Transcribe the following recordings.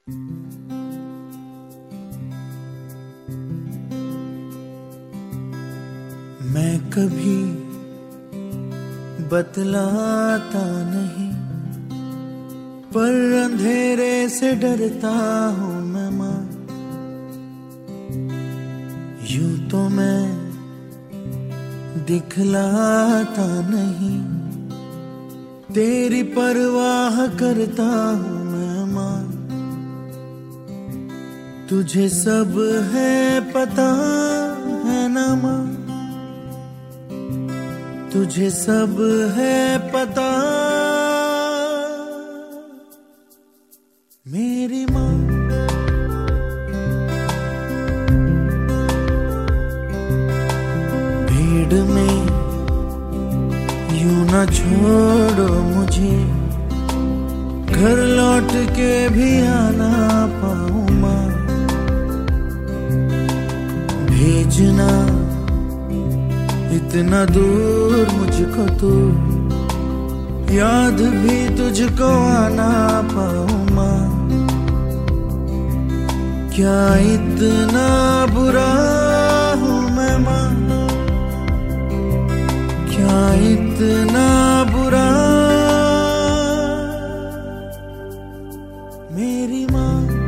मैं कभी बतलाता नहीं, पर अंधेरे से डरता हूँ मैं माँ। यूं तो मैं दिखलाता नहीं, तेरी परवाह करता हूँ मैं माँ। तुझे सब है पता है ना माँ, तुझे सब है पता मेरी माँ। भीड़ में यूं ना छोड़ो मुझे, घर लौट के भी आना पाऊं माँ। भेजना इतना दूर मुझको तू, याद भी तुझको आना पाऊं माँ। क्या इतना बुरा हूँ मैं माँ, क्या इतना बुरा मेरी माँ।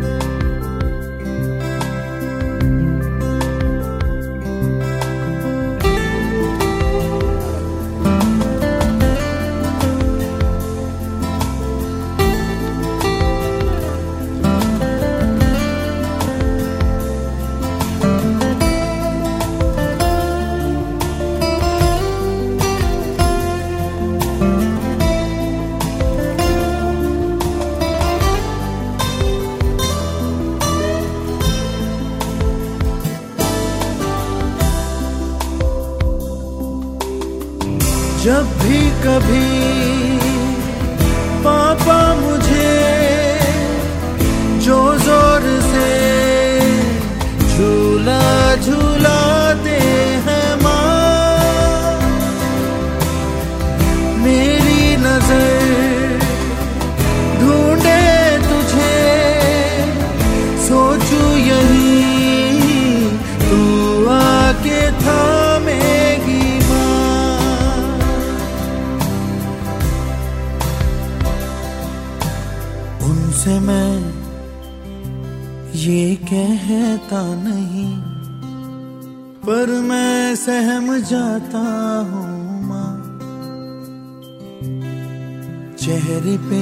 जब भी कभी पापा मुझे जो जोर से झूला झूलाते हैं माँ, मेरी नजर ढूंढे तुझे, सोचूं यही तू आके थामेगी। उनसे मैं ये कहता नहीं, पर मैं सहम जाता हूँ माँ। चेहरे पे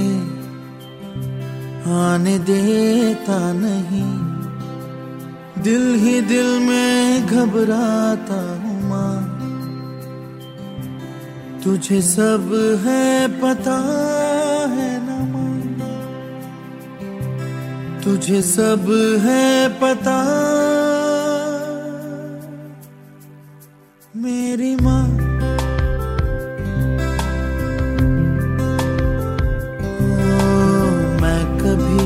आने देता नहीं, दिल ही दिल में घबराता हूँ माँ। तुझे सब है पता है ना माँ, तुझे सब है पता मेरी माँ। मैं कभी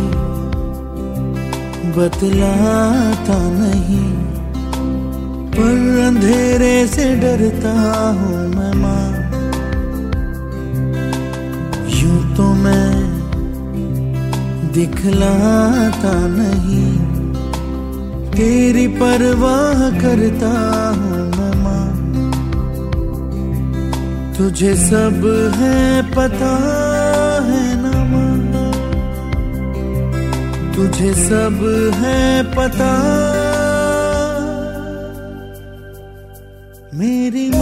बतलाता नहीं, पर अंधेरे से डरता हूँ मैं माँ। यूं तो मैं दिखलाता नहीं, तेरी परवाह करता हूँ मैं माँ। तुझे सब है पता है ना माँ, तुझे सब है पता मेरी